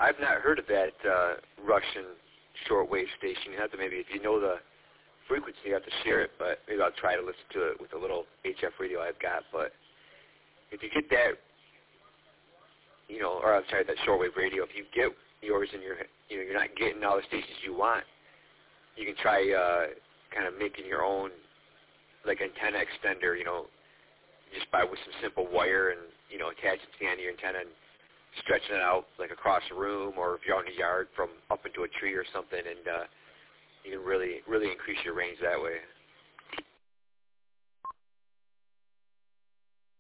I've not heard of that Russian shortwave station. You have to maybe, if you know the frequency, you have to share it, but maybe I'll try to listen to it with a little HF radio I've got. But if you get that, you know, or I'm sorry, that shortwave radio, if you get yours and you're not getting all the stations you want, you can try kind of making your own, like, antenna extender, you know, just with some simple wire and, you know, attach it to the end of your antenna and stretching it out, like, across a room, or if you're out in a yard from up into a tree or something, and you can really increase your range that way.